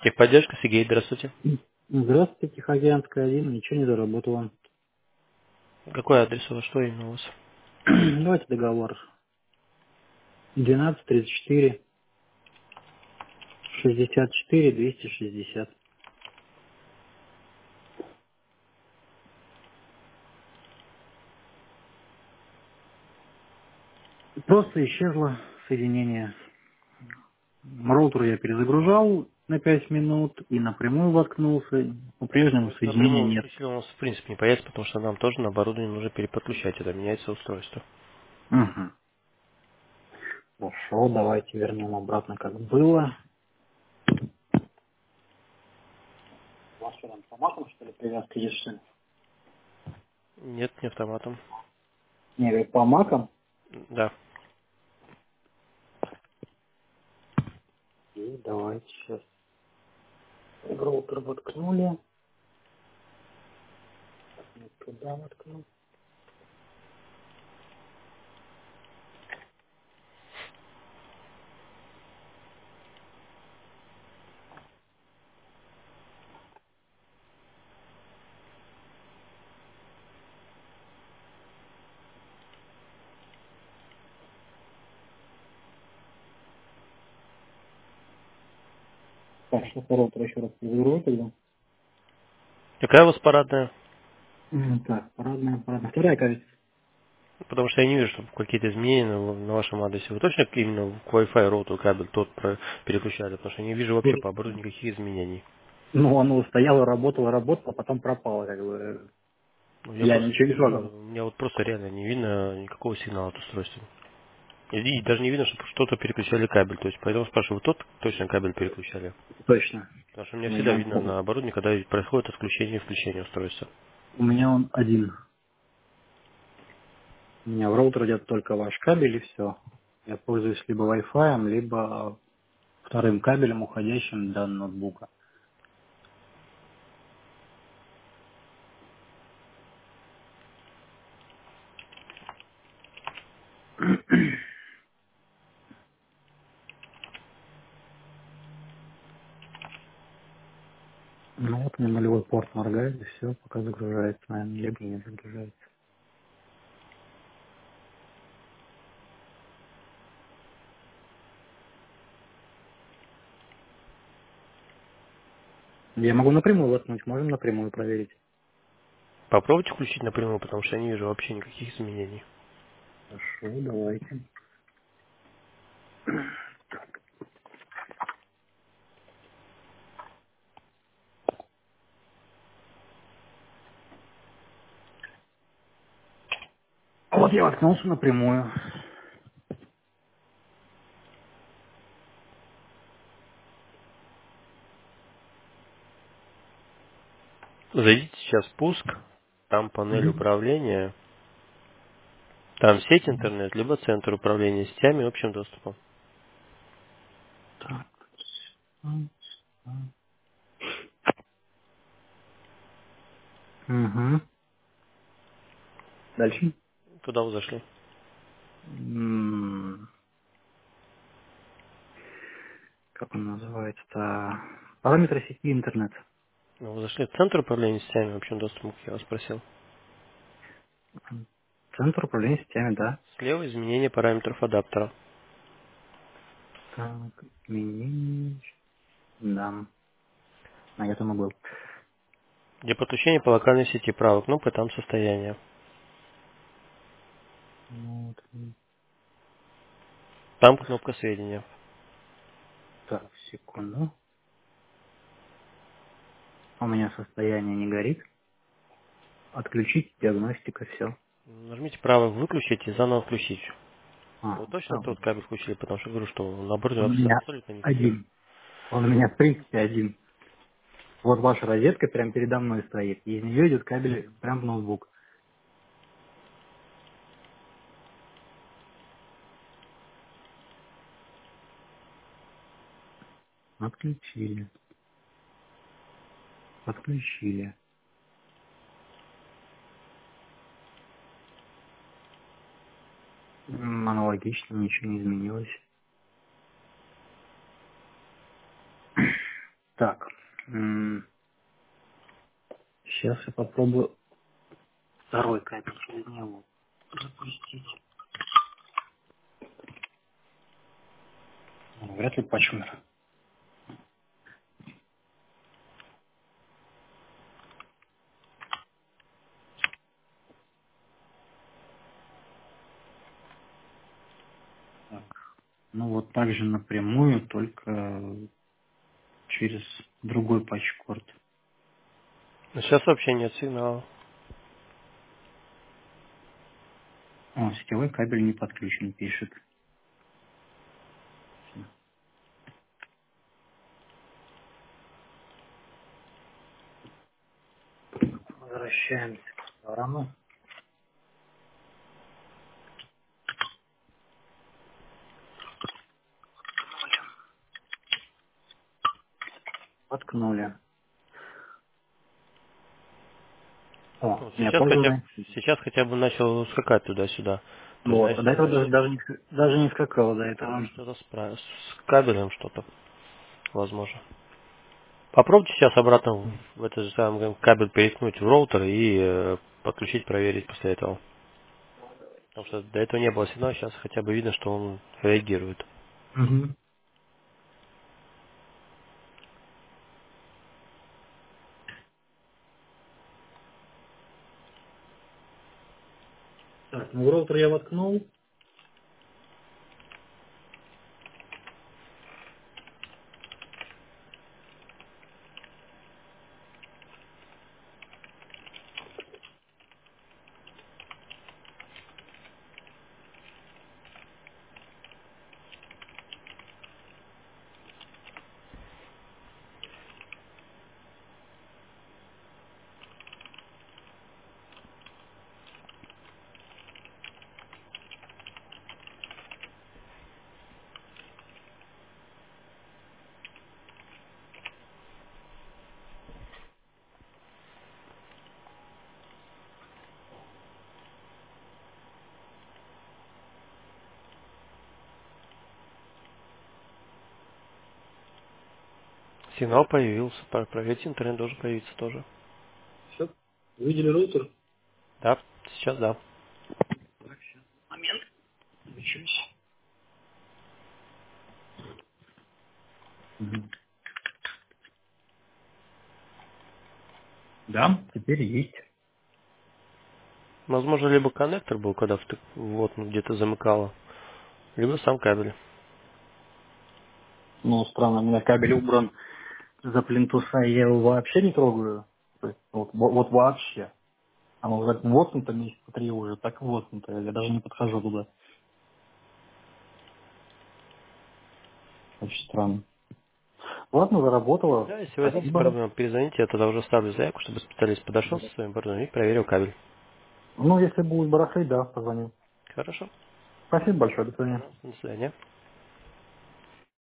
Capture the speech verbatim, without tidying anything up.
Техподдержка, Сергей, здравствуйте. Здравствуйте, Тихоокеанская один, ничего не заработало. Какой адрес у вас, что именно у вас? Давайте договор. двенадцать тридцать четыре шестьдесят четыре двести шестьдесят. Просто исчезло соединение. Роутер я перезагружал на пять минут и напрямую воткнулся. Ну, По-прежнему если соединения напрямую нет. выключили, у нас в принципе не появится, потому что нам тоже на оборудование нужно переподключать, это меняется устройство. Угу. Хорошо, давайте вернем обратно, как было. У вас что там, по макам, что ли, привязка есть, что ли? Нет, не автоматом. Не, говорю, по макам. Да. И давайте сейчас. Роутер воткнули. Вот туда воткнул. Так, сейчас роутер еще раз перезагружу тогда. Какая у вас парадная? М, Так, парадная, парадная. Вторая, кажется. Потому что я не вижу, чтобы какие-то изменения на, на вашем адресе. Вы точно именно к Wi-Fi роутеру кабель тот про- переключали? Потому что я не вижу вообще Слушай, по оборудованию никаких изменений. ну, оно стояло, работало, работало, а потом пропало, как бы. Ну, я Я просто ничего не не вижу, трогал. у меня вот просто реально не видно никакого сигнала от устройства. И, и даже не видно, что что-то переключали кабель. То есть, поэтому спрашиваю, вы тот точно кабель переключали? Точно. Потому что у меня У всегда меня, видно он- на оборудовании, когда происходит отключение и включение устройства. у меня он один. У меня в роутер идет только ваш кабель и все. Я пользуюсь либо Wi-Fi, либо вторым кабелем, уходящим до ноутбука. Ну вот, мне нулевой порт моргает, и все, пока загружается, наверное, либо не загружается. Я могу напрямую воткнуть, можем напрямую проверить. Попробуйте включить напрямую, потому что я не вижу вообще никаких изменений. Хорошо, давайте. Вот я воткнулся напрямую. Зайдите сейчас в пуск, там панель Мгм. управления, там сеть интернет, либо центр управления сетями и общим доступом. Так. Угу. Дальше. Туда вы зашли. М, Как он называется-то? Параметры сети интернет. Ну, вы зашли в центр управления сетями и общим доступом, как я вас просил. Центр управления сетями, да. Слева изменение параметров адаптера. Так, изменить. Да. А я там и был. Для подключения по локальной сети правой кнопкой там состояние. Вот. Там кнопка сведения. Так, секунду. У меня состояние не горит. Отключить диагностика, все. Нажмите право выключить и заново включить. А, Вы точно там. тот кабель включили, потому что говорю, что на оборудовании Он у абс- меня абсолютно никаких. один. Он у меня в принципе один. Вот ваша розетка прямо передо мной стоит. И из нее идет кабель прям в ноутбук. Отключили. Подключили. М, Аналогично, ничего не изменилось. Так. м, Сейчас я попробую второй кабель через него запустить. Ну, вряд ли почмер. Так. Ну вот так же напрямую, только через другой патчкорд. Но сейчас вообще нет сигнала. О, сетевой кабель не подключен, пишет. Возвращаемся к сторону. Воткнули. О, Вот у меня сейчас хотя, пользование. сейчас хотя бы начал скакать туда-сюда. То есть, Вот, значит, до этого даже, значит, даже, не, ск- даже не скакало до значит этого. что-то справилось. С кабелем что-то, возможно. Попробуйте сейчас обратно в этот же самый кабель переткнуть в роутер и э, подключить, проверить после этого. Потому что до этого не было сигнала, сейчас хотя бы видно, что он реагирует. Угу. Так, ну в роутер я воткнул. Сигнал появился, про- проверьте, интернет должен появиться тоже. Все. Увидели роутер? Да, сейчас да. Так, сейчас. Момент. Включусь. Мгм. Да, теперь есть. Возможно, либо коннектор был, когда втык- вот ну, где-то замыкало, либо сам кабель. Ну, странно, у меня кабель убран за плинтуса, и я его вообще не трогаю. То есть, вот, во- вот вообще. Оно уже так воткнуто месяца три уже, так воткнуто. Я даже не подхожу туда. Очень странно. Ладно, заработало. Да, если возникнет Спасибо. проблема, перезвоните, я тогда уже ставлю заявку, чтобы специалист подошел со своим бордом и проверил кабель. Ну, если будет барахлить, да, позвоню. Хорошо. Спасибо большое, до свидания. Пожалуйста, до свидания.